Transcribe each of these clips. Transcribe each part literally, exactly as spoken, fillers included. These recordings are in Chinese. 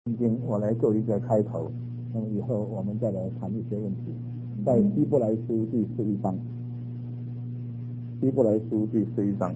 圣经我来做一个开头，那么以后我们再来谈一些问题。在希伯来书第十一章，希伯来书第十一章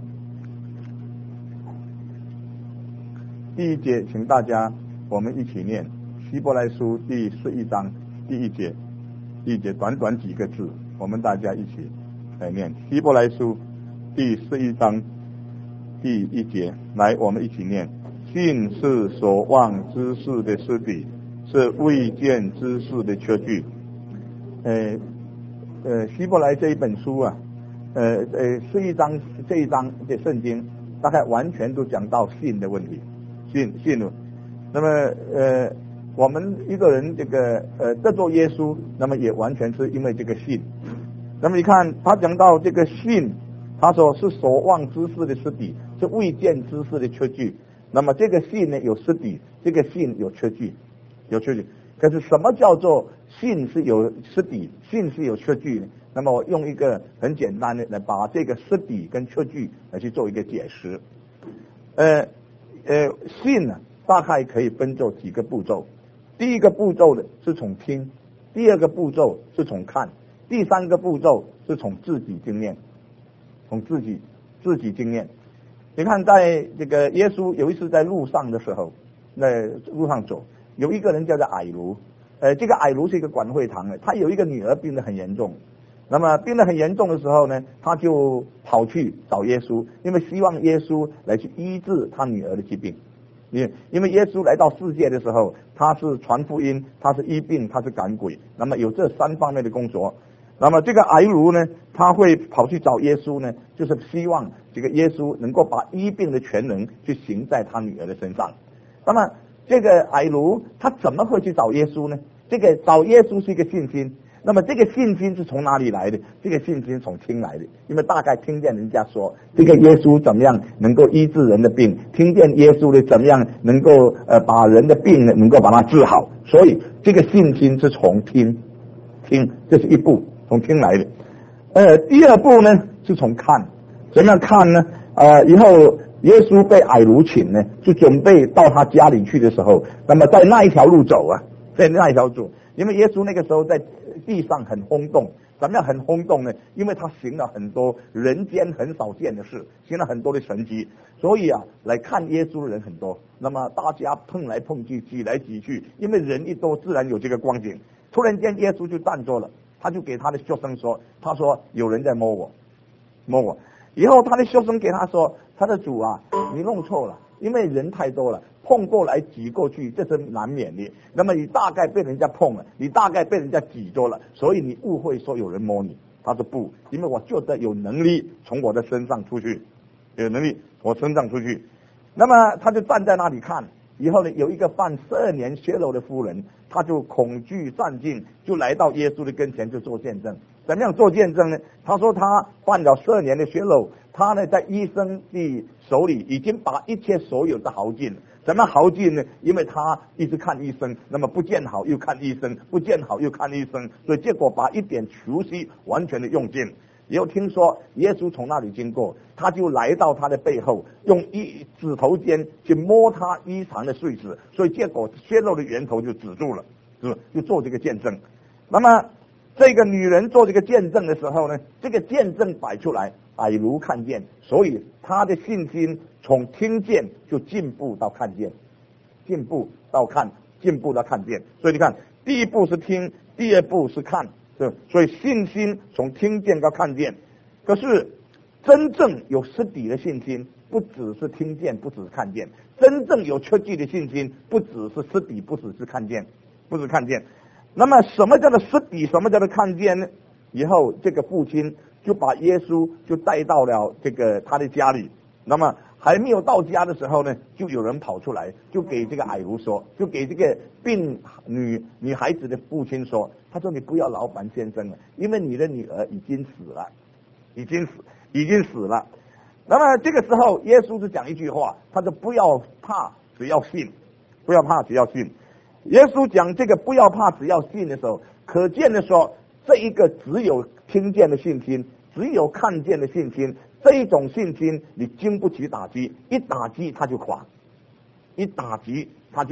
第一节，请大家我们一起念希伯来书第十一章第一节，第一节短短几个字，我们大家一起来念希伯来书第十一章第一节，来我们一起念。信是所望之事的实底，是未见之事的确据。呃呃，希伯来这一本书啊，呃呃，是一章这一章的圣经，大概完全都讲到信的问题，信信了。那么呃，我们一个人这个呃得做耶稣，那么也完全是因为这个信。那么你看他讲到这个信，他说是所望之事的实底，是未见之事的确据。那么这个信呢有实底，这个信有确据，有确据。可是什么叫做信是有实底，信是有确据呢？那么我用一个很简单的来把这个实底跟确据来去做一个解释。呃呃，信呢大概可以分作几个步骤。第一个步骤呢是从听，第二个步骤是从看，第三个步骤是从自己经验，从自己自己经验。你看，在这个耶稣有一次在路上的时候，在路上走，有一个人叫做矮卢，呃，这个矮卢是一个管会堂的，他有一个女儿病得很严重，那么病得很严重的时候呢，他就跑去找耶稣，因为希望耶稣来去医治他女儿的疾病。因因为耶稣来到世界的时候，他是传福音，他是医病，他是赶鬼，那么有这三方面的工作。那么这个矮卢呢，他会跑去找耶稣呢，就是希望这个耶稣能够把医病的全能去行在他女儿的身上。那么这个矮卢他怎么会去找耶稣呢？这个找耶稣是一个信心，那么这个信心是从哪里来的？这个信心从听来的，因为大概听见人家说这个耶稣怎么样能够医治人的病，听见耶稣的怎么样能够呃把人的病呢能够把它治好，所以这个信心是从听听，这是一步。从听来的，呃，第二步呢是从看，怎么样看呢？呃，以后耶稣被矮卢请呢，就准备到他家里去的时候，那么在那一条路走啊，在那一条路，因为耶稣那个时候在地上很轰动，怎么样很轰动呢？因为他行了很多人间很少见的事，行了很多的神迹，所以啊，来看耶稣的人很多，那么大家碰来碰去，挤来挤去，因为人一多，自然有这个光景。突然间，耶稣就站住了。他就给他的学生说，他说有人在摸我，摸我。以后他的学生给他说，他的主啊，你弄错了，因为人太多了，碰过来挤过去，这是难免的。那么你大概被人家碰了，你大概被人家挤着了，所以你误会说有人摸你。他说不，因为我觉得有能力从我的身上出去，有能力我身上出去。那么他就站在那里看。以后呢，有一个犯十二年血漏的妇人，他就恐惧战尽，就来到耶稣的跟前，就做见证。怎么样做见证呢？他说他犯了十二年的血漏，他呢在医生的手里已经把一切所有的耗尽了。怎么耗尽呢？因为他一直看医生，那么不见好又看医生，不见好又看医生，所以结果把一点除息完全的用尽。也有听说耶稣从那里经过，他就来到他的背后，用一指头尖去摸他衣裳的穗子，所以结果血漏的源头就止住了，是就做这个见证。那么这个女人做这个见证的时候呢，这个见证摆出来，矮卢看见，所以他的信心从听见就进步到看见，进步到看，进步到看见。所以你看，第一步是听，第二步是看。所以信心从听见到看见，可是真正有实底的信心，不只是听见，不只是看见；真正有确据的信心，不只是实底，不只是看见，不只是看见。那么什么叫做实底？什么叫做看见呢？以后这个父亲就把耶稣就带到了这个他的家里。那么还没有到家的时候呢，就有人跑出来，就给这个矮卢说，就给这个病女女孩子的父亲说，他说你不要劳烦先生了，因为你的女儿已经死了，已经死，已经死了。那么这个时候，耶稣是讲一句话，他说不要怕，只要信，不要怕，只要信。耶稣讲这个不要怕，只要信的时候，可见的说，这一个只有听见的信心，只有看见的信心。这一种信心你经不起打击，一打击它就垮，一打击它就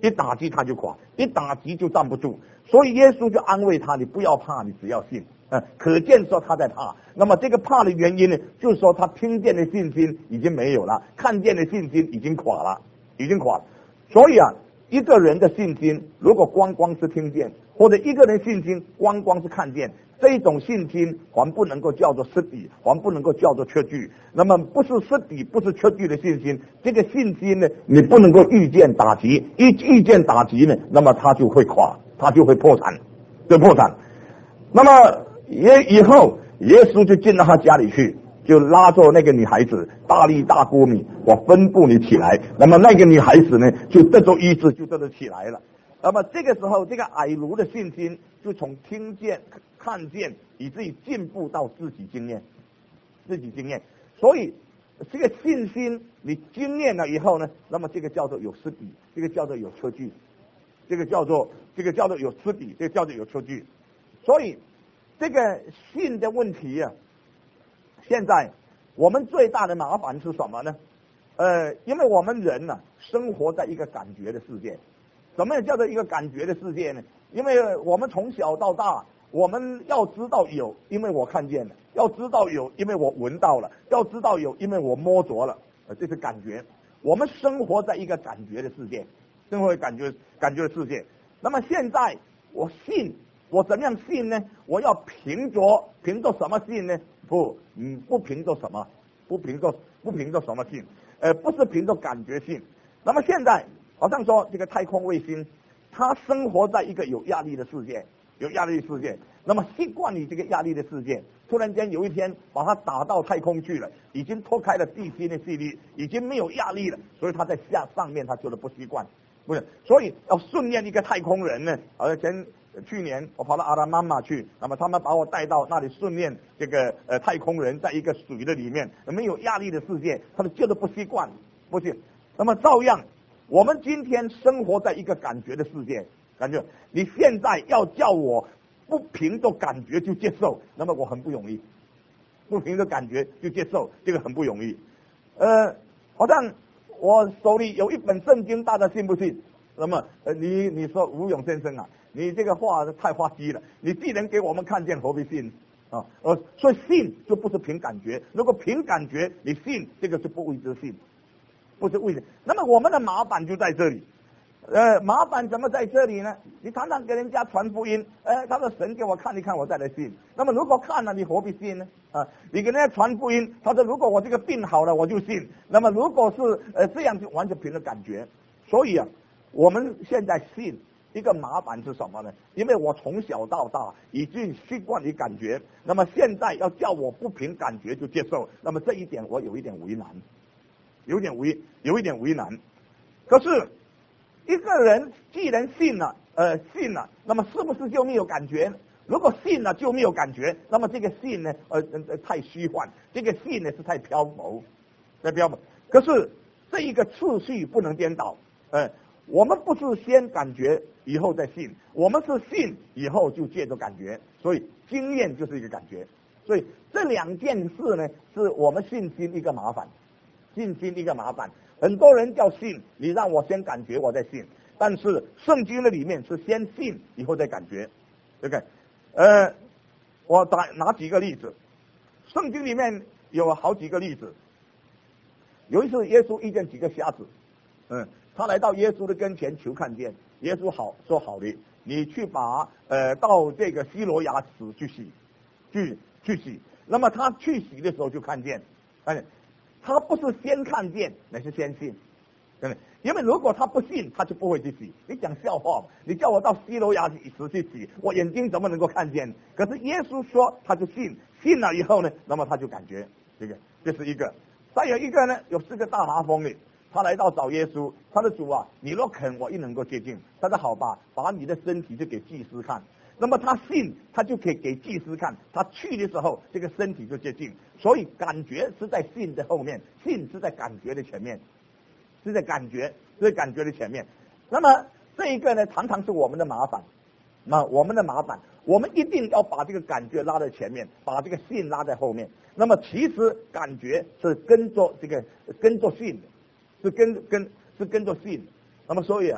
一打击他就垮，一打击就站不住。所以耶稣就安慰他，你不要怕，你只要信。呃，可见说他在怕。那么这个怕的原因呢，就是说他听见的信心已经没有了，看见的信心已经垮了，已经垮了。所以啊，一个人的信心如果光光是听见，或者一个人信心光光是看见，这种信心还不能够叫做实底，还不能够叫做确据。那么不是实底，不是确据的信心，这个信心呢，你不能够预见打击，一预见打击呢，那么他就会垮，他就会破产，就破产。那么也以后耶稣就进到他家里去，就拉着那个女孩子，大力大锅米，我吩咐你起来。那么那个女孩子呢，就得着医治，就得着起来了。那么这个时候，这个矮奴的信心就从听见、看见，以至于进步到自己经验，自己经验。所以这个信心你经验了以后呢，那么这个叫做有实底，这个叫做有车距，这个叫做这个叫做有实底，这个叫做有车距。所以这个信的问题啊，现在我们最大的麻烦是什么呢？呃，因为我们人呢、啊、生活在一个感觉的世界。什么叫做一个感觉的世界呢？因为我们从小到大，我们要知道有，因为我看见了；要知道有，因为我闻到了；要知道有，因为我摸着了。呃，这是感觉。我们生活在一个感觉的世界，生活在感觉感觉的世界。那么现在我信，我怎么样信呢？我要凭着凭着什么信呢？不，嗯，不凭着什么，不凭着不凭着什么信？呃，不是凭着感觉信。那么现在。好像说这个太空卫星，它生活在一个有压力的世界，有压力的世界。那么习惯于这个压力的世界，突然间有一天把它打到太空去了，已经脱开了地心的吸力，已经没有压力了，所以它在下上面它觉得不习惯，不是？所以要训练一个太空人呢。而前去年我跑到阿拉曼马去，那么他们把我带到那里训练这个呃太空人，在一个水的里面没有压力的世界，他们觉得不习惯，不行。那么照样。我们今天生活在一个感觉的世界，感觉你现在要叫我不凭着感觉就接受，那么我很不容易，不凭着感觉就接受，这个很不容易。呃，好像我手里有一本圣经，大家信不信？那么呃，你你说吴勇先生啊，你这个话太滑稽了，你既然给我们看见，何必信啊？呃，所以信就不是凭感觉，如果凭感觉你信，这个是不为之信。不是为了，那么我们的麻烦就在这里，呃，麻烦怎么在这里呢？你常常给人家传福音，呃，他说神给我看一看，我再来信。那么如果看了，你何必信呢？啊，你给人家传福音，他说如果我这个病好了，我就信。那么如果是呃这样，就完全凭着感觉。所以啊，我们现在信一个麻烦是什么呢？因为我从小到大已经习惯于感觉，那么现在要叫我不凭感觉就接受，那么这一点我有一点为难。有点为有一点为难，可是一个人既然信了，呃，信了，那么是不是就没有感觉？如果信了就没有感觉，那么这个信呢，呃，呃太虚幻，这个信呢是太漂浮，太漂浮。可是这一个次序不能颠倒，呃，我们不是先感觉以后再信，我们是信以后就借着感觉，所以经验就是一个感觉，所以这两件事呢，是我们信心一个麻烦。信心一个麻烦，很多人叫信，你让我先感觉我再信，但是圣经的里面是先信以后再感觉，对不对？呃，我打拿几个例子，圣经里面有好几个例子。有一次耶稣遇见几个瞎子，嗯，他来到耶稣的跟前求看见，耶稣好说好的，你去把呃到这个西罗亚池去洗，去去洗。那么他去洗的时候就看见，看见。他不是先看见，乃是先信，对不对？因为如果他不信，他就不会去洗。你讲笑话嘛？你叫我到西罗亚池去洗，我眼睛怎么能够看见？可是耶稣说，他就信，信了以后呢，那么他就感觉这个，这是一个。再有一个呢，有四个大麻风的，他来到找耶稣，他的主啊，你若肯，我亦能够接近。他说好吧，把你的身体就给祭司看。那么他信，他就可以给祭司看，他去的时候，这个身体就接近。所以感觉是在信的后面，信是在感觉的前面，是在感觉，是在感觉的前面。那么这一个呢，常常是我们的麻烦，那我们的麻烦，我们一定要把这个感觉拉在前面，把这个信拉在后面。那么其实感觉是跟着这个跟着信的，是跟跟是跟着信。那么所以啊，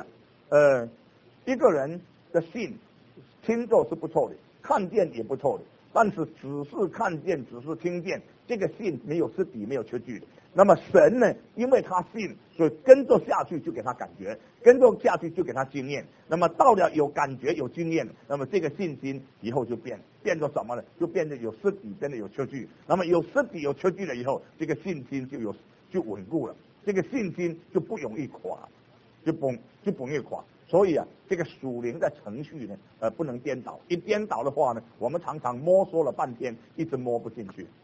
呃，一个人的信听着是不错的，看见也不错的，但是只是看见，只是听见，这个信没有实底，没有确据的。那么神呢，因为他信，所以跟着下去就给他感觉，跟着下去就给他经验。那么到了有感觉有经验，那么这个信心以后就变变成什么呢？就变得有实底，变得有确据。那么有实底有确据了以后，这个信心就有就稳固了，这个信心就不容易垮，就崩就不容易垮。所以啊，这个属灵的程序呢，呃，不能颠倒。一颠倒的话呢，我们常常摸索了半天，一直摸不进去。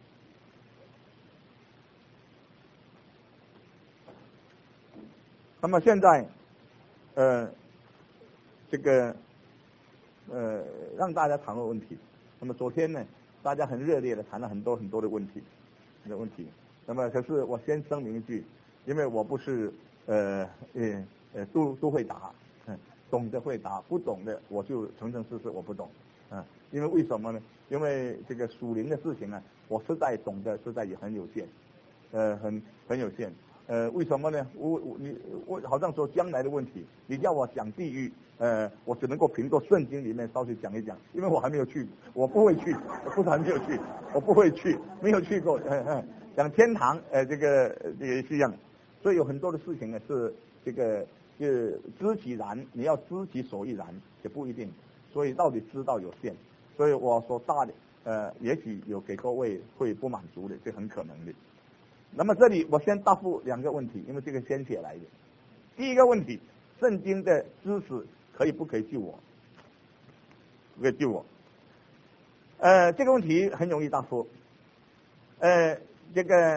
那么现在，呃，这个，呃，让大家谈论问题。那么昨天呢，大家很热烈的谈了很多很多的问题，的问题。那么可是我先声明一句，因为我不是呃呃呃都都会答，嗯，懂得会答，不懂的我就诚诚实实我不懂，嗯，因为为什么呢？因为这个属灵的事情呢，我实在懂得实在也很有限，呃，很很有限。呃，为什么呢？我我你我好像说将来的问题，你叫我讲地狱，呃，我只能够凭着圣经里面稍微讲一讲，因为我还没有去，我不会去，不是还没有去，我不会去，没有去过。呃呃、讲天堂，呃，这个也是一样，所以有很多的事情呢是这个是知其然，你要知其所以然也不一定，所以到底知道有限，所以我说大的，呃，也许有给各位会不满足的，这很可能的。那么这里我先答复两个问题，因为这个先写来的。第一个问题，圣经的知识可以不可以救我？不可以救我。呃，这个问题很容易答复。呃，这个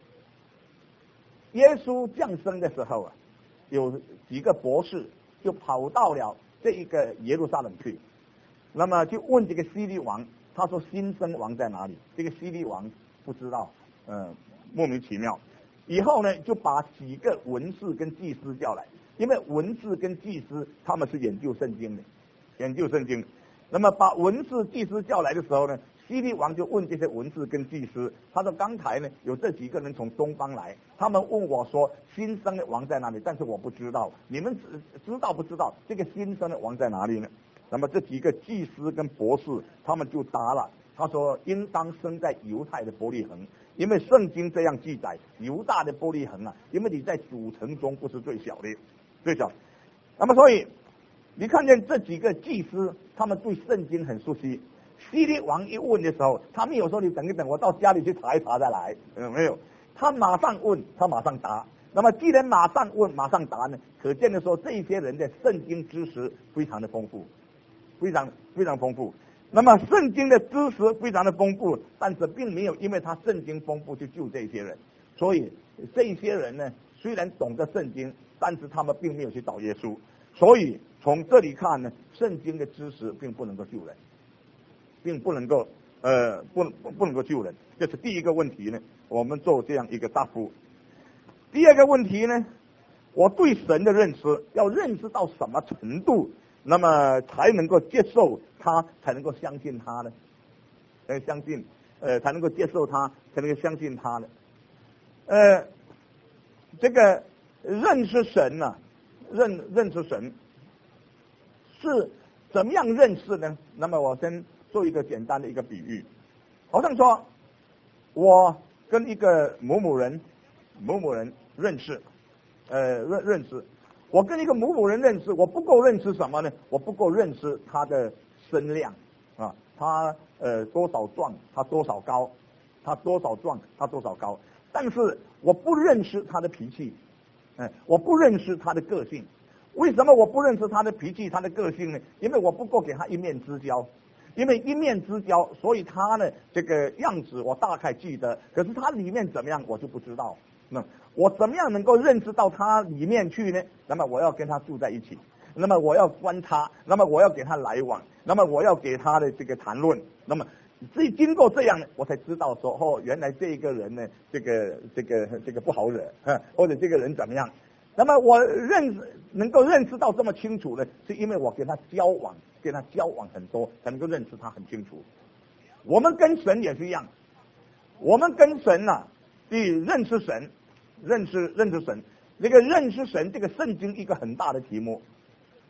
耶稣降生的时候啊，有几个博士就跑到了这一个耶路撒冷去，那么就问这个希律王，他说新生王在哪里？这个希律王不知道，嗯、呃。莫名其妙，以后呢就把几个文士跟祭司叫来，因为文士跟祭司他们是研究圣经的，研究圣经。那么把文士、祭司叫来的时候呢，希律王就问这些文士跟祭司，他说刚才呢有这几个人从东方来，他们问我说新生的王在哪里？但是我不知道，你们知知道不知道这个新生的王在哪里呢？那么这几个祭司跟博士他们就答了，他说应当生在犹太的伯利恒。因为圣经这样记载，犹大的伯利恒啊，因为你在主城中不是最小的，最小。那么所以你看见这几个祭司，他们对圣经很熟悉。希律王一问的时候，他没有说你等一等，我到家里去查一查再来，有没有？他马上问，他马上答。那么既然马上问，马上答呢，可见的说这些人的圣经知识非常的丰富，非常非常丰富。那么圣经的知识非常的丰富，但是并没有因为他圣经丰富就救这些人，所以这些人呢虽然懂得圣经，但是他们并没有去找耶稣，所以从这里看呢，圣经的知识并不能够救人，并不能够呃不不能够救人，这是第一个问题呢，我们做这样一个答复。第二个问题呢，我对神的认识要认识到什么程度？那么才能够接受他，才能够相信他呢？呃，相信，呃，才能够接受他，才能够相信他呢？呃，这个认识神呢、啊，认认识神是怎么样认识呢？那么我先做一个简单的一个比喻，好像说，我跟一个某某人，某某人认识，呃，认认识。我跟一个某某人认识，我不够认识什么呢？我不够认识他的身量啊，他呃多少壮，他多少高，他多少壮，他多少高。但是我不认识他的脾气，嗯，我不认识他的个性。为什么我不认识他的脾气、他的个性呢？因为我不够给他一面之交。因为一面之交，所以他呢这个样子我大概记得，可是他里面怎么样我就不知道。那我怎么样能够认识到他里面去呢？那么我要跟他住在一起，那么我要观察，那么我要给他来往，那么我要给他的这个谈论，那么这经过这样呢，我才知道说哦，原来这个人呢，这个这个这个不好惹，或者这个人怎么样。那么我认识能够认识到这么清楚呢，是因为我跟他交往，跟他交往很多，才能够认识他很清楚。我们跟神也是一样，我们跟神呐、啊，去认识神。认识认识神，那个认识神，这个圣经一个很大的题目，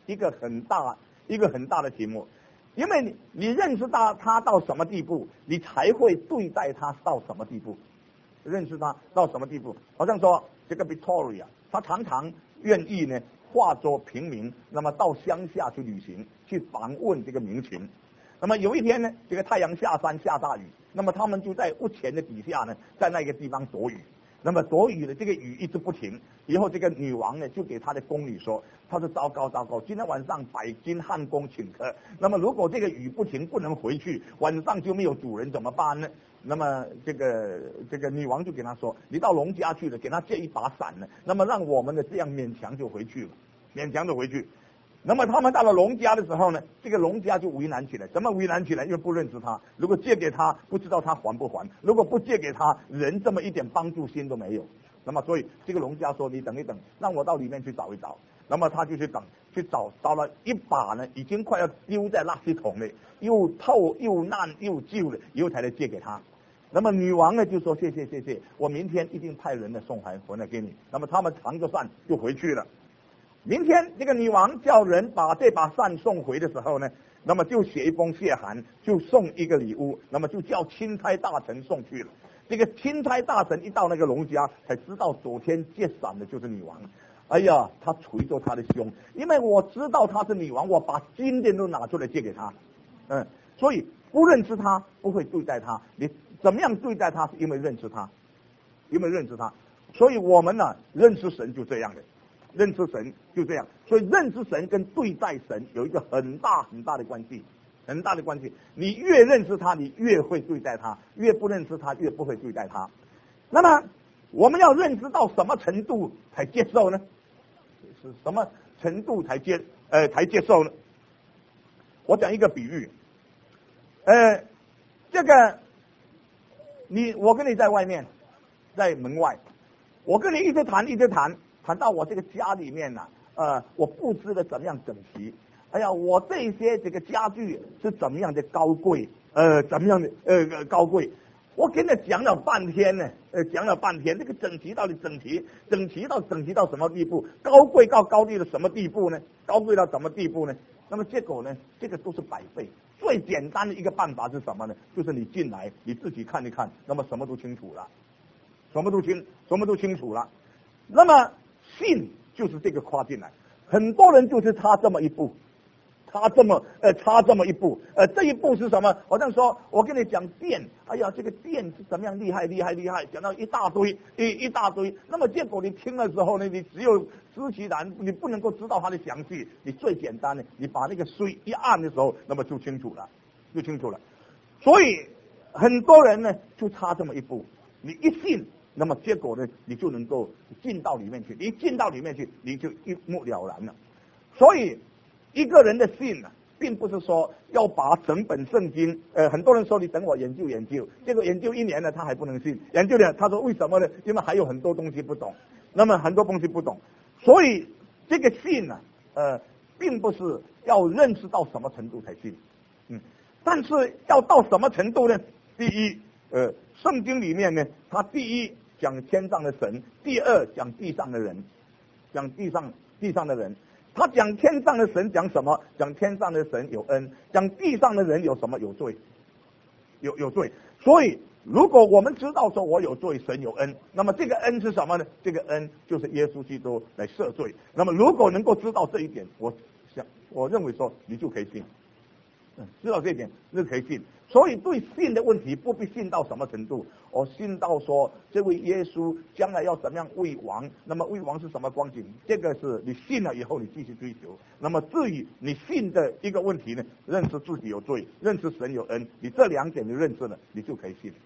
一个很大一个很大的题目，因为你你认识到他到什么地步，你才会对待他到什么地步。认识他到什么地步？好像说这个 Victoria， 他常常愿意呢化作平民，那么到乡下去旅行，去访问这个民情。那么有一天呢，这个太阳下山下大雨，那么他们就在屋前的底下呢，在那个地方躲雨。那么躲雨的这个雨一直不停，以后这个女王呢就给她的宫女说，她说糟糕糟糕，今天晚上百金汉宫请客，那么如果这个雨不停不能回去，晚上就没有主人怎么办呢？那么这个这个女王就给他说，你到农家去了，给他借一把伞呢，那么让我们的这样勉强就回去了，勉强就回去。那么他们到了农家的时候呢，这个农家就为难起来，怎么为难起来？因为不认识他，如果借给他，不知道他还不还；如果不借给他，人这么一点帮助心都没有。那么所以这个农家说，你等一等，让我到里面去找一找。那么他就去等，去找到了一把呢，已经快要丢在垃圾桶里，又透又烂又旧了，以后才来借给他。那么女王呢就说谢谢谢谢，我明天一定派人来送还回来给你。那么他们扛着伞就回去了。明天这个女王叫人把这把伞送回的时候呢，那么就写一封谢函，就送一个礼物，那么就叫钦差大臣送去了。这个钦差大臣一到那个农家，才知道昨天借伞的就是女王。哎呀，他捶着他的胸，因为我知道她是女王，我把金的都拿出来借给她。嗯，所以不认识她不会对待她，你怎么样对待她？是因为认识她，因为认识她。所以我们呢，认识神就这样的。认识神就这样，所以认识神跟对待神有一个很大很大的关系，很大的关系。你越认识他，你越会对待他；越不认识他，越不会对待他。那么我们要认识到什么程度才接受呢？是什么程度才接呃才接受呢？我讲一个比喻，呃，这个你我跟你在外面，在门外，我跟你一直谈一直谈。谈到我这个家里面呢、啊，呃，我布置的怎么样整齐？哎呀，我这些这个家具是怎么样的高贵？呃，怎么样的呃高贵？我跟他讲了半天呢，呃，讲了半天，这个整齐到底整齐，整齐到整齐到什么地步？高贵到高贵到什么地步呢？高贵到什么地步呢？那么结果呢？这个都是百倍。最简单的一个办法是什么呢？就是你进来，你自己看一看，那么什么都清楚了，什么都清，什么都清楚了。那么信就是这个跨进来，很多人就是差这么一步，差这么呃差这么一步，呃这一步是什么？好像说我跟你讲电，哎呀这个电是怎么样厉害厉害厉害，讲到一大堆一一大堆，那么结果你听的时候呢，你只有知其然，你不能够知道它的详细。你最简单的，你把那个水一按的时候，那么就清楚了，就清楚了。所以很多人呢就差这么一步，你一信。那么结果呢，你就能够进到里面去，一进到里面去，你就一目了然了。所以一个人的信呢、啊，并不是说要把整本圣经，呃，很多人说你等我研究研究，结果研究一年了，他还不能信，研究了，他说为什么呢？因为还有很多东西不懂，那么很多东西不懂，所以这个信呢、啊，呃，并不是要认识到什么程度才信，嗯，但是要到什么程度呢？第一，呃，圣经里面呢，它第一讲天上的神，第二讲地上的人，讲地上地上的人。他讲天上的神讲什么？讲天上的神有恩，讲地上的人有什么？有罪，有有罪。所以如果我们知道说我有罪，神有恩，那么这个恩是什么呢？这个恩就是耶稣基督来赦罪。那么如果能够知道这一点，我想我认为说你就可以信。知道这一点就可以信，所以对信的问题不必信到什么程度，我信到说这位耶稣将来要怎么样为王，那么为王是什么光景，这个是你信了以后你继续追求。那么至于你信的一个问题呢，认识自己有罪，认识神有恩，你这两点你认识了，你就可以信。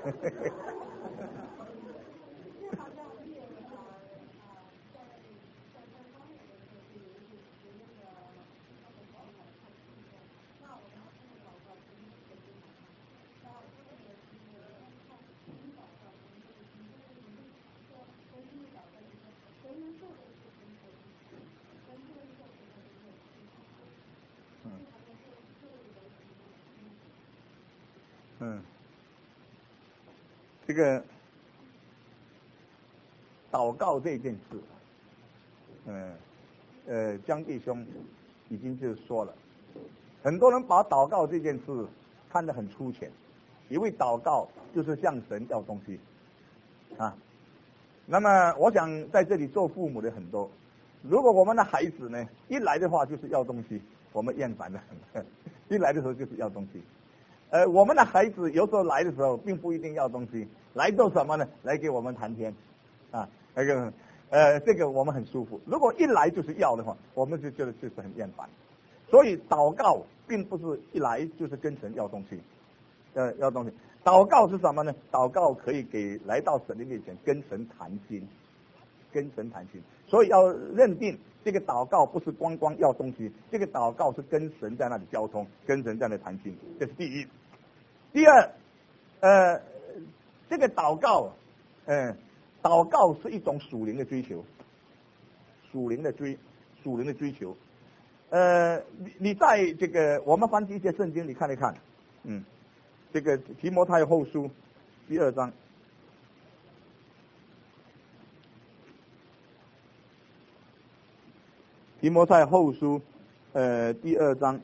嗯，这个祷告这件事，嗯，呃，江弟兄已经就是说了，很多人把祷告这件事看得很粗浅，以为祷告就是向神要东西啊。那么，我想在这里做父母的很多，如果我们的孩子呢一来的话就是要东西，我们厌烦了，一来的时候就是要东西。呃，我们的孩子有时候来的时候，并不一定要东西，来做什么呢？来给我们谈天，啊，那个，呃，这个我们很舒服。如果一来就是要的话，我们就觉得就是很厌烦。所以祷告并不是一来就是跟神要东西，呃，要东西。祷告是什么呢？祷告可以给来到神的面前跟神谈心，跟神谈心。所以要认定这个祷告不是光光要东西，这个祷告是跟神在那里交通，跟神在那里谈心，这是第一。第二，呃，这个祷告，呃，祷告是一种属灵的追求，属灵的追，属灵的追求。呃，你你在这个我们翻译一些圣经，你看一看，嗯，这个提摩太后书第二章。提摩太后书，呃，第二章，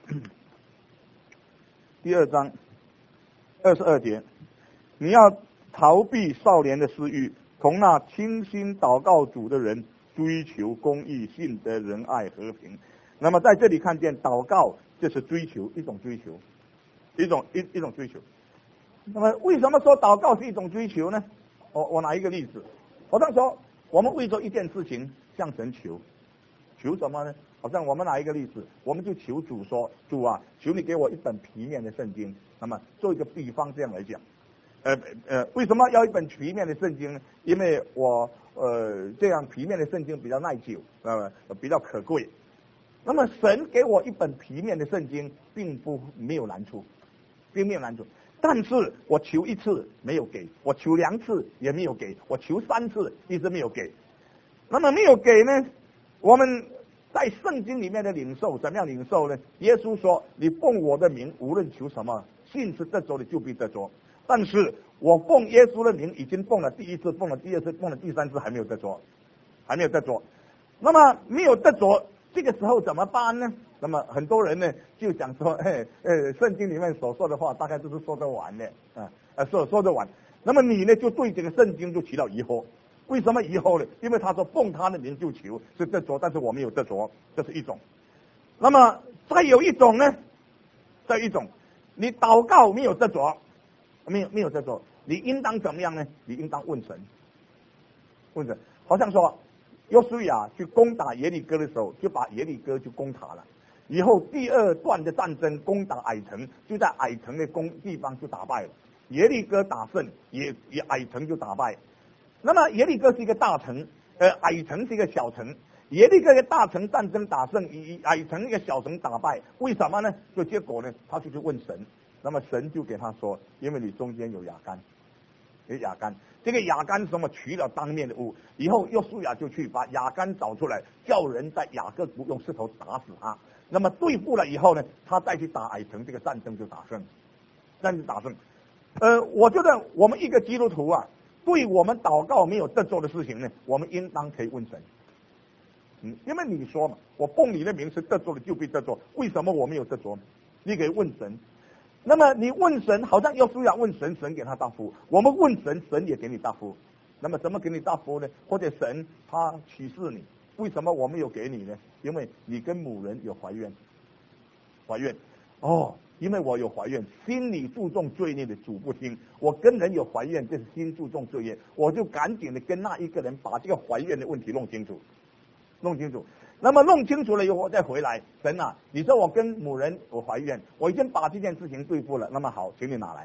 第二章二十二节，你要逃避少年的私欲，同那倾心祷告主的人追求公义、信德、仁爱、和平。那么在这里看见祷告就是追求，一种追求，一种一一种追求。那么为什么说祷告是一种追求呢？我我拿一个例子，我这样说，我们为做一件事情向神求。求什么呢？好像我们拿一个例子，我们就求主说：主啊，求你给我一本皮面的圣经。那么做一个比方这样来讲，呃呃，为什么要一本皮面的圣经呢？因为我呃这样皮面的圣经比较耐久，呃比较可贵。那么神给我一本皮面的圣经，并不没有难处，并没有难处。但是我求一次没有给，我求两次也没有给，我求三次一直没有给。那么没有给呢？我们在圣经里面的领受怎么样领受呢？耶稣说：你奉我的名无论求什么，信是得着的就必得着。但是我奉耶稣的名已经奉了第一次，奉了第二次，奉了第三次，还没有得着，还没有得着。那么没有得着，这个时候怎么办呢？那么很多人呢就讲说，哎呃，圣经里面所说的话大概都是说得完的，啊呃说说得完。那么你呢就对这个圣经就起了疑惑。为什么疑惑呢？因为他说奉他的名就求是得着，但是我没有得着，这是一种。那么再有一种呢，再有一种，你祷告没有得着，没有没有得着，你应当怎么样呢？你应当问神，问神。好像说约书亚去攻打耶利哥的时候，就把耶利哥就攻塔了。以后第二段的战争攻打矮城，就在矮城的攻地方就打败了。耶利哥打胜，也也矮城就打败。那么耶利哥是一个大城，呃，矮城是一个小城。耶利哥一个大城战争打胜，以矮城一个小城打败，为什么呢？就结果呢，他就去问神，那么神就给他说，因为你中间有亚干，有亚干，这个亚干什么取了当面的物，以后约书亚就去把亚干找出来，叫人在雅各谷用石头打死他。那么对付了以后呢，他再去打矮城，这个战争就打胜，战争打胜。呃，我觉得我们一个基督徒啊。对我们祷告没有得着的事情呢，我们应当可以问神。嗯，因为你说嘛，我奉你的名是得着的就必得着，为什么我没有得着？你可以问神。那么你问神，好像约书亚问神，神给他答复；我们问神，神也给你答复。那么怎么给你答复呢？或者神他启示你，为什么我没有给你呢？因为你跟母人有怀怨，怀怨哦。因为我有怀怨，心里注重罪孽的主不听，我跟人有怀怨，这是心注重罪孽，我就赶紧的跟那一个人把这个怀怨的问题弄清楚，弄清楚。那么弄清楚了以后，我再回来，神啊，你说我跟母人我怀怨，我已经把这件事情对付了，那么好，请你拿来，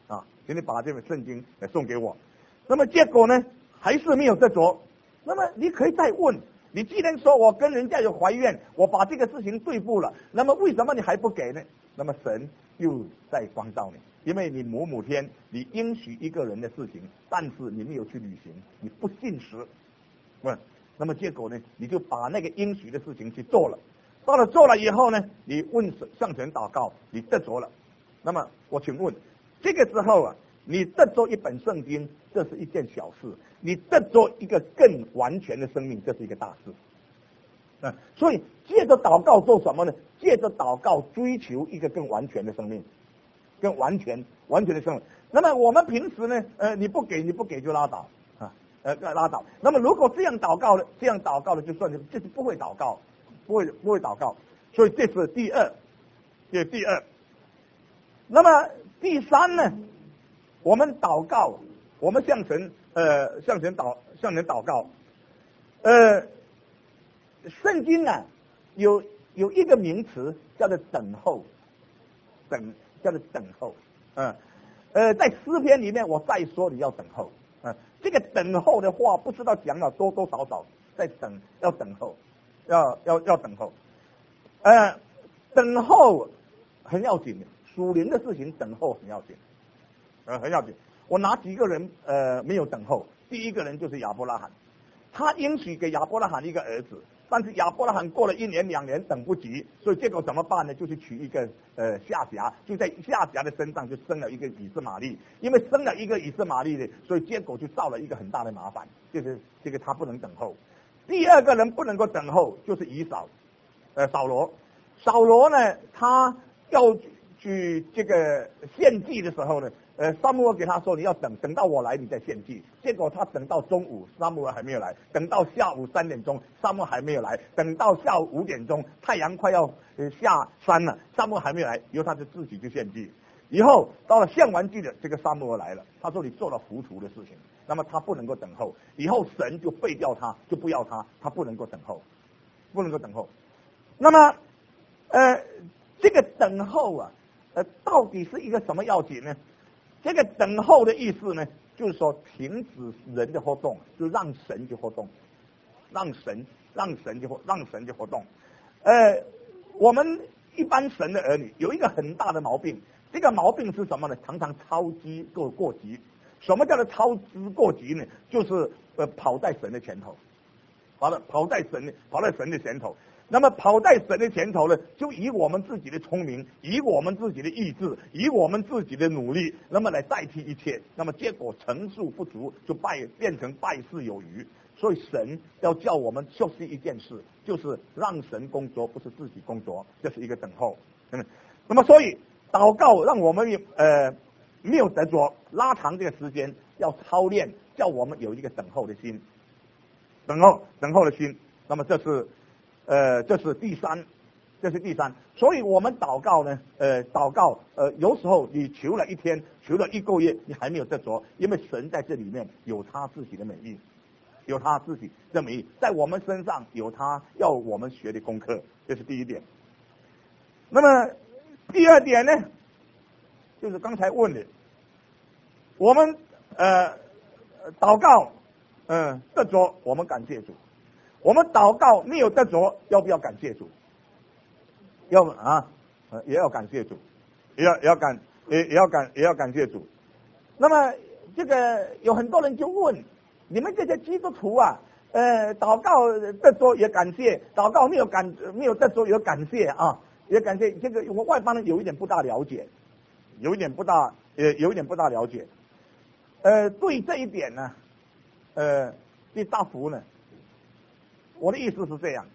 啊，请你把这本圣经来送给我。那么结果呢，还是没有得着。那么你可以再问，你既然说我跟人家有怀怨，我把这个事情对付了，那么为什么你还不给呢？那么神又在光照你，因为你某某天你应许一个人的事情，但是你没有去履行，你不信实，问，那么结果呢，你就把那个应许的事情去做了，到了做了以后呢，你问向神祷告，你得着了。那么我请问，这个时候啊，你得着一本圣经，这是一件小事；你得着一个更完全的生命，这是一个大事。啊，所以借着祷告做什么呢？借着祷告追求一个更完全的生命，更完全完全的生命。那么我们平时呢，呃，你不给你不给就拉倒啊，呃，拉倒。那么如果这样祷告的，这样祷告的就算是就是不会祷告，不会不会祷告。所以这是第二，这是第二。那么第三呢，我们祷告，我们向神呃向神祷向神祷告，呃，圣经啊有有一个名词叫做等候，等叫做等候，嗯呃在诗篇里面我再说你要等候，嗯、呃、这个等候的话不知道讲了多多少少，在等要等候，要要要等候，呃等候很要紧的。属灵的事情等候很要紧，呃很要紧。我拿几个人呃没有等候，第一个人就是亚伯拉罕，他应许给亚伯拉罕一个儿子，但是亚伯拉罕过了一年两年等不及，所以结果怎么办呢？就去娶一个呃夏甲，就在夏甲的身上就生了一个以斯玛利，因为生了一个以斯玛利呢，所以结果就造了一个很大的麻烦，就是这个他不能等候。第二个人不能够等候就是以扫，呃扫罗，扫罗呢他要去这个献祭的时候呢，呃，撒母耳给他说你要等，等到我来你再献祭。结果他等到中午，撒母耳还没有来；等到下午三点钟，撒母耳还没有来；等到下午五点钟，太阳快要呃下山了，撒母耳还没有来，以后他就自己去献祭。以后到了献完祭的这个撒母耳来了，他说你做了糊涂的事情，那么他不能够等候，以后神就废掉他，就不要他，他不能够等候，不能够等候。那么呃，这个等候啊。呃，到底是一个什么要紧呢？这个等候的意思呢，就是说停止人的活动，就让神去活动，让神让神去活让神去活动。呃，我们一般神的儿女有一个很大的毛病，这个毛病是什么呢？常常操之过过急。什么叫做操之过急呢？就是呃跑在神的前头，跑了跑在神的跑在神的前头。那么跑在神的前头呢，就以我们自己的聪明，以我们自己的意志，以我们自己的努力，那么来代替一切，那么结果成数不足，就败变成败事有余。所以神要叫我们学习一件事，就是让神工作，不是自己工作，这是一个等候。嗯，那么所以祷告让我们呃没有得着，拉长这个时间，要操练，叫我们有一个等候的心，等候等候的心。那么这是。呃，这是第三，这是第三，所以我们祷告呢，呃，祷告，呃，有时候你求了一天，求了一个月，你还没有得着，因为神在这里面有他自己的美意，有他自己的美意，在我们身上有他要我们学的功课，这是第一点。那么第二点呢，就是刚才问的，我们呃祷告，嗯、呃，得着，我们感谢主。我们祷告没有得着，要不要感谢主？要啊，也要感谢主，也要也要感也也要感也要感谢主。那么这个有很多人就问，你们这些基督徒啊，呃，祷告得着也感谢，祷告没有感没有得着也感谢啊，也感谢。这个我外邦人有一点不大了解，有一点不大呃有一点不大了解。呃，对这一点呢，呃，对大福呢。我的意思是这样，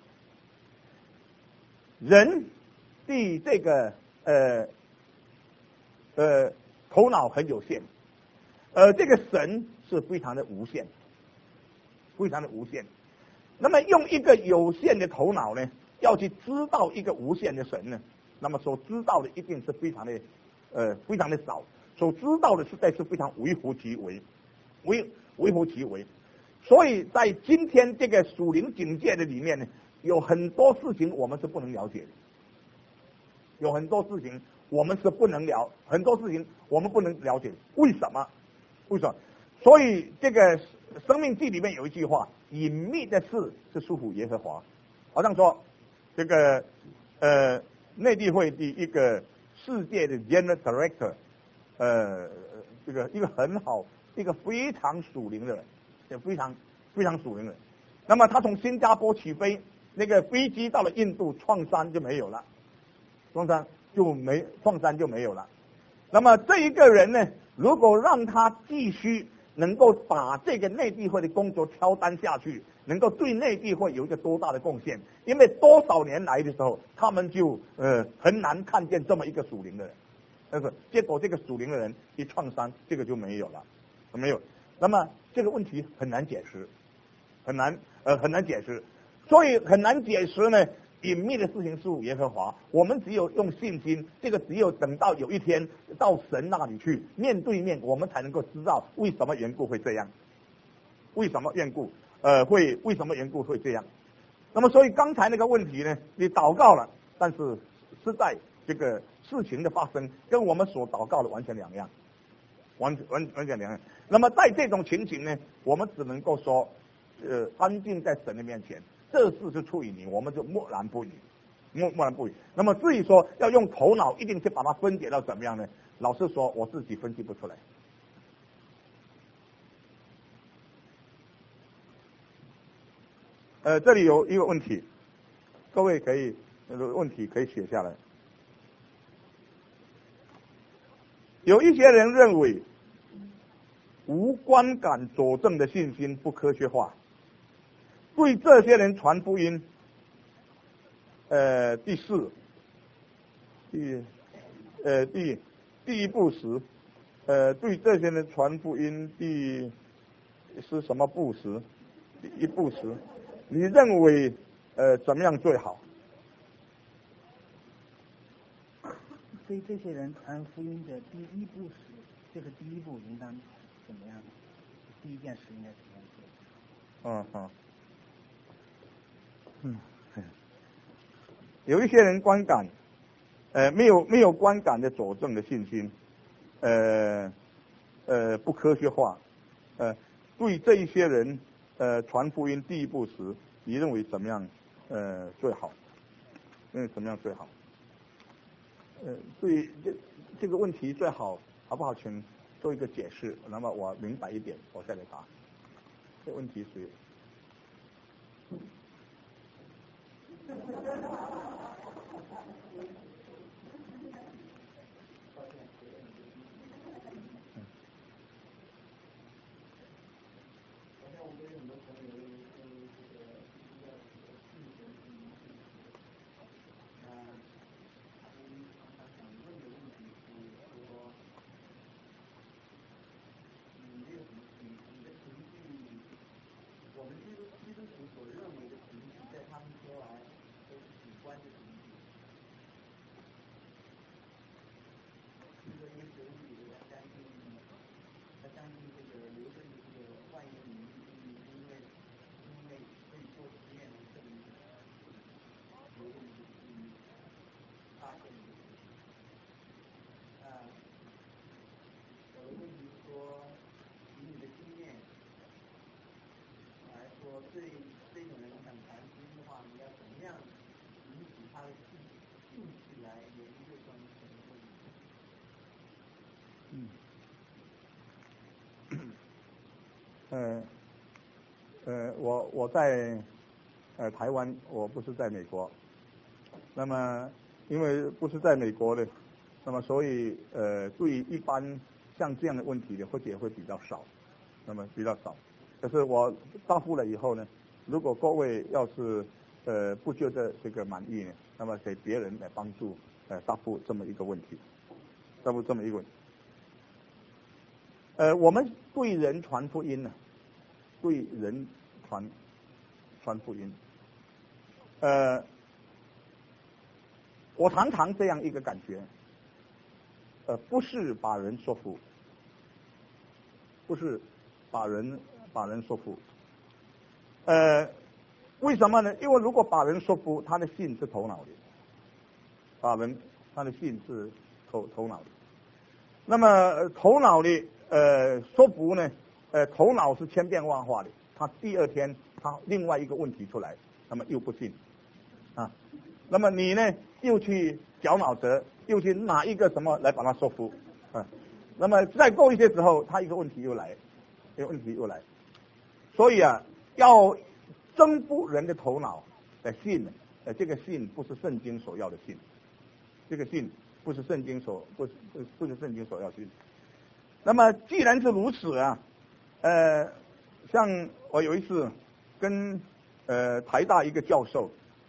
人的这个呃呃头脑很有限，呃，这个神是非常的无限，非常的无限。那么用一个有限的头脑呢，要去知道一个无限的神呢，那么所知道的一定是非常的呃非常的少，所知道的实在是非常微乎其微，微微乎其微。所以在今天这个属灵境界的里面呢，有很多事情我们是不能了解的， 有很多事情我们是不能聊，很多事情我们不能了解，为什么？为什么？所以这个生命记里面有一句话，隐秘的事是属乎耶和华。好像说这个呃内地会的一个世界的 General Director， 呃这个一个很好，一个非常属灵的人，也非常非常属灵的人。那么他从新加坡起飞，那个飞机到了印度，创山就没有了，创山就没创山就没有了。那么这一个人呢，如果让他继续能够把这个内地会的工作挑担下去，能够对内地会有一个多大的贡献？因为多少年来的时候，他们就呃很难看见这么一个属灵的人，但是结果这个属灵的人一创伤，这个就没有了，没有。那么这个问题很难解释，很难呃很难解释，所以很难解释呢。隐秘的事情属耶和华，我们只有用信心，这个只有等到有一天到神那里去面对面，我们才能够知道为什么缘故会这样，为什么缘故呃会为什么缘故会这样。那么所以刚才那个问题呢，你祷告了，但是实在这个事情的发生跟我们所祷告的完全两样，完完完全两样。那么在这种情形呢，我们只能够说，呃，安静在神的面前。这事是出于你，我们就默然不语，默默然不语。那么至于说要用头脑一定去把它分解到怎么样呢？老实说，我自己分析不出来。呃，这里有一个问题，各位可以那个问题可以写下来。有一些人认为无观感佐证的信心不科学化，对这些人传福音。呃，第四，第呃第第一步时，呃，对这些人传福音，第是什么步时？第一步时，你认为呃怎么样最好？ 对这些人传福音的第一步时，这个第一步应当怎么样？第一件事应该怎么样做？ 嗯好，嗯。有一些人观感，呃，没有没有观感的佐证的信心，呃呃不科学化，呃，对这一些人，呃传福音第一步时，你认为怎么样？呃最好？认为怎么样最好？呃，对这这个问题最好好不好？请做一个解释，那么我明白一点，我再来答。这问题是。呃呃，我我在呃台湾，我不是在美国。那么因为不是在美国的，那么所以呃对于一般像这样的问题的，或者会比较少，那么比较少。可是我答复了以后呢，如果各位要是呃不觉得这个满意呢，那么给别人来帮助呃答复这么一个问题，答复这么一个问题。呃，我们对人传福音呢，对人传传福音，呃，我常常这样一个感觉，呃，不是把人说服，不是把人把人说服，呃，为什么呢？因为如果把人说服，他的信是头脑的，把人他的信是头头脑的。那么头脑的呃说服呢，呃头脑是千变万化的，他第二天他另外一个问题出来，那么又不信啊，那么你呢又去绞脑汁，又去拿一个什么来把他说服啊，那么再过一些时候，他一个问题又来，一个问题又来，所以啊，要征服人的头脑的信呢，呃这个信不是圣经所要的信，这个信不是圣经所不是不是圣经所要信。那么既然是如此啊，呃，像我有一次跟呃台大一个教授，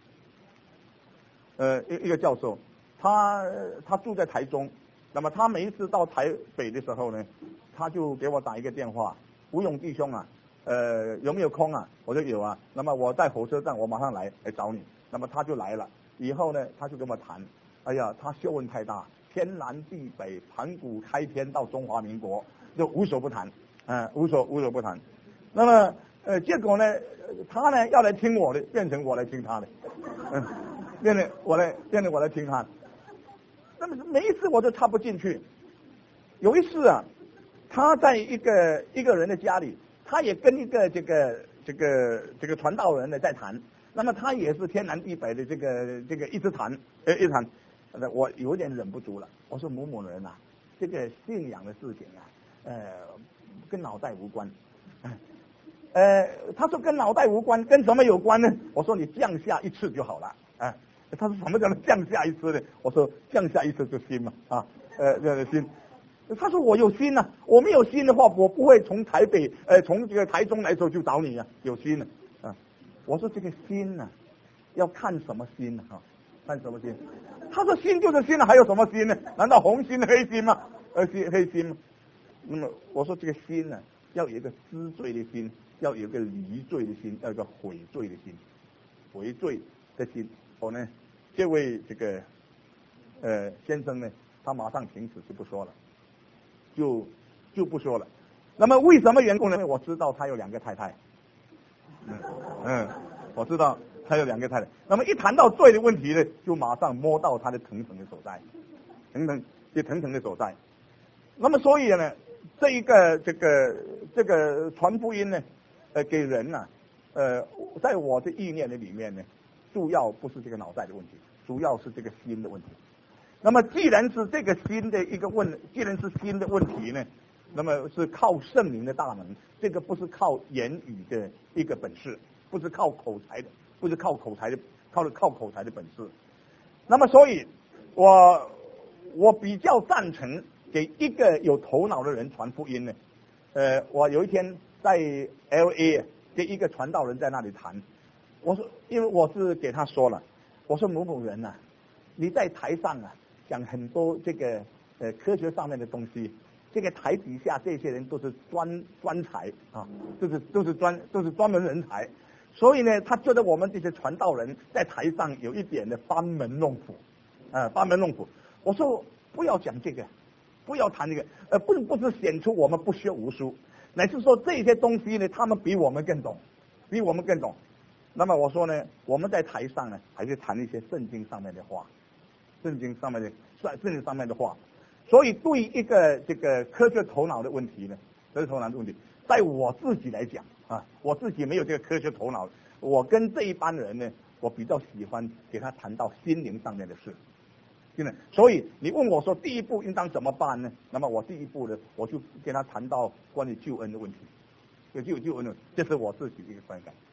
呃一一个教授，他他住在台中，那么他每一次到台北的时候呢，他就给我打一个电话，吴勇弟兄啊，呃有没有空啊？我说有啊，那么我在火车站，我马上来来找你。那么他就来了，以后呢他就跟我谈，哎呀，他学问太大，天南地北，盘古开天到中华民国，就无所不谈，嗯、呃，无所无所不谈。那么呃结果呢，他呢要来听我的，变成我来听他的，嗯，变成我来变成我来听他。那么每一次我都插不进去。有一次啊，他在一个一个人的家里，他也跟一个这个这个这个传道人呢在谈。那么他也是天南地北的这个这个一直谈，呃一谈，我有点忍不住了。我说某某人啊，这个信仰的事情啊，呃，跟脑袋无关。呃，他说跟脑袋无关，跟什么有关呢？我说你降下一次就好了。啊，他说什么叫做降下一次呢？我说降下一次就心嘛，啊，呃，这个心。他说我有心啊，我没有心的话，我不会从台北，呃，从这个台中来的时候就找你啊，有心呢，啊。我说这个心呢、啊，要看什么心呢、啊？看什么心？他说心就是心了，还有什么心呢？难道红心黑心吗？呃，心黑心吗？那么我说这个心呢、啊，要有一个知罪的心，要有一个离罪的心，要有一个悔罪的心，悔罪的心。我呢，这位这个呃先生呢，他马上停止就不说了，就就不说了。那么为什么缘故呢？因为我知道他有两个太太。嗯嗯，我知道他有两个太太。那么一谈到罪的问题呢，就马上摸到他的疼疼的所在，疼疼就疼疼的所在。那么所以呢，这一个这个这个传福音呢，呃，给人呢、啊，呃，在我的意念的里面呢，主要不是这个脑袋的问题，主要是这个心的问题。那么既然是这个心的一个问，既然是心的问题呢，那么是靠圣灵的大能，这个不是靠言语的一个本事，不是靠口才的，不是靠口才的，靠靠口才的本事。那么所以，我我比较赞成给一个有头脑的人传福音呢。呃，我有一天在 L A 跟一个传道人在那里谈，我说，因为我是给他说了，我说某某人呐、啊，你在台上啊讲很多这个呃科学上面的东西。这个台底下这些人都是专专才啊，都是都是专都是专门人才，所以呢，他觉得我们这些传道人在台上有一点的班门弄斧，啊，班门弄斧。我说不要讲这个，不要谈这个，呃，不不是显出我们不学无术，乃是说这些东西呢，他们比我们更懂，比我们更懂。那么我说呢，我们在台上呢，还是谈一些圣经上面的话，圣经上面的圣经上面的话。所以对一个这个科学头脑的问题呢，科学头脑的问题，在我自己来讲啊，我自己没有这个科学头脑，我跟这一般人呢，我比较喜欢给他谈到心灵上面的事，真的。所以你问我说第一步应当怎么办呢？那么我第一步呢，我就跟他谈到关于救恩的问题，就救救恩的，这是我自己的一个观感。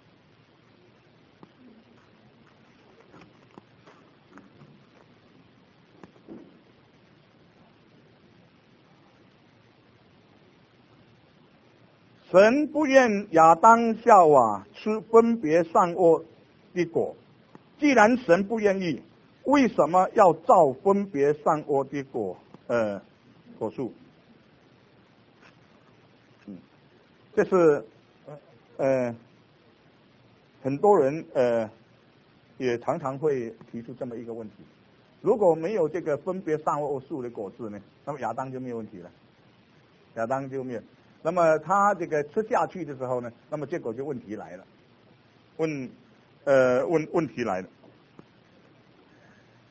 神不愿亚当夏娃吃分别善恶的果，既然神不愿意，为什么要造分别善恶的果呃果树？嗯，这是呃很多人呃也常常会提出这么一个问题：如果没有这个分别善恶树的果子呢，那么亚当就没有问题了，亚当就没有。那么他这个吃下去的时候呢，那么结果就问题来了，问呃问问题来了。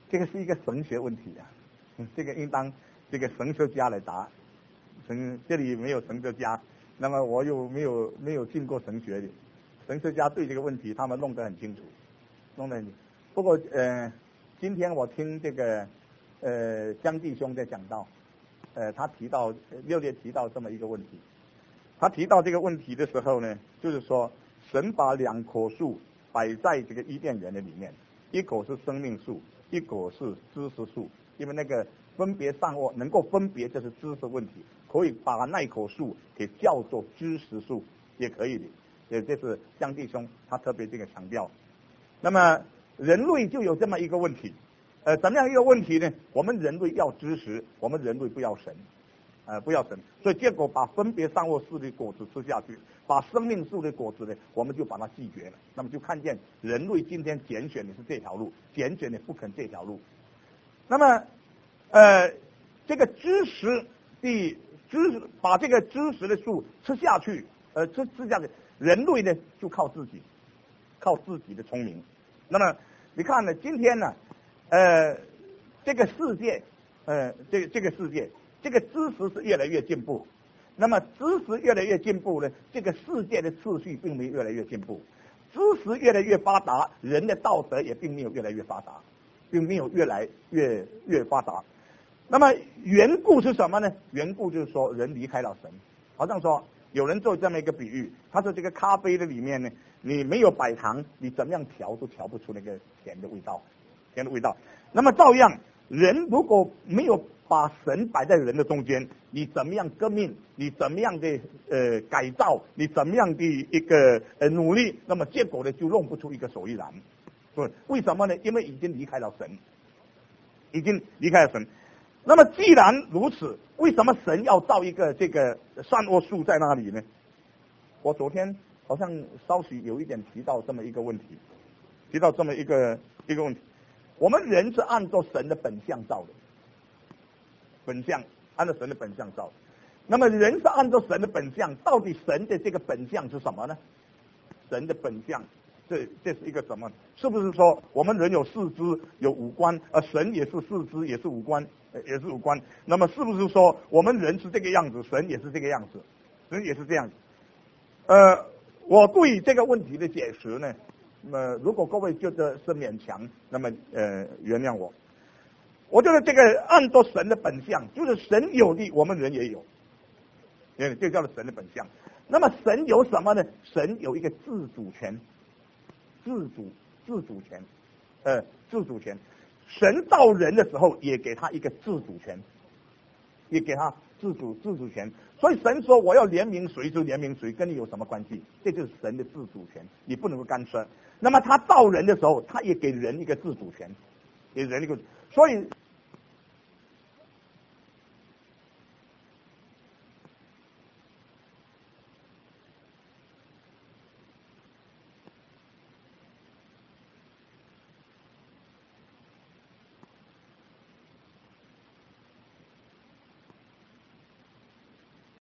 这个是一个神学问题啊，嗯、这个应当这个神学家来答。神这里没有神学家，那么我又没有没有进过神学的，神学家对这个问题他们弄得很清楚，弄得很清楚。不过呃，今天我听这个呃江弟兄在讲到，呃他提到六列提到这么一个问题，他提到这个问题的时候呢，就是说神把两棵树摆在这个伊甸园的里面，一棵是生命树，一棵是知识树，因为那个分别善恶能够分别这是知识问题，可以把那棵树给叫做知识树也可以的，也这是江弟兄他特别这个强调。那么人类就有这么一个问题，呃，怎么样一个问题呢？我们人类要知识，我们人类不要神，呃，不要神，所以结果把分别善恶树的果子吃下去，把生命树的果子呢，我们就把它拒绝了。那么就看见人类今天拣选的是这条路，拣选的不肯这条路。那么，呃，这个知识的知识，把这个知识的树吃下去，呃，吃吃下去，人类呢就靠自己，靠自己的聪明。那么你看呢，今天呢，呃，这个世界，呃，这这个世界，这个知识是越来越进步。那么知识越来越进步呢，这个世界的秩序并没有越来越进步。知识越来越发达，人的道德也并没有越来越发达，并没有越来越越发达。那么缘故是什么呢？缘故就是说人离开了神。好像说有人做这么一个比喻，他说这个咖啡的里面呢，你没有白糖，你怎么样调都调不出那个甜的味道，甜的味道。那么照样，人如果没有把神摆在人的中间，你怎么样革命，你怎么样的呃改造，你怎么样的一个呃努力，那么结果呢就弄不出一个所以然。对，为什么呢？因为已经离开了神，已经离开了神。那么既然如此，为什么神要造一个这个善恶树在那里呢？我昨天好像稍许有一点提到这么一个问题，提到这么一个一个问题。我们人是按照神的本相造的，本相按照神的本相造的。那么人是按照神的本相，到底神的这个本相是什么呢？神的本相，这这是一个什么？是不是说我们人有四肢有五官，而神也是四肢也是五官，也是五官？那么是不是说我们人是这个样子，神也是这个样子，神也是这样子？呃，我对这个问题的解释呢，那么如果各位觉得是勉强，那么呃原谅我。我觉得这个按照神的本相，就是神有的，我们人也有，嗯，这叫做神的本相。那么神有什么呢？神有一个自主权，自主自主权，呃，自主权。神造人的时候也给他一个自主权，也给他自主自主权。所以神说我要怜悯谁就怜悯谁，跟你有什么关系？这就是神的自主权，你不能够干涉。那么他造人的时候，他也给人一个自主权，给人一个。所以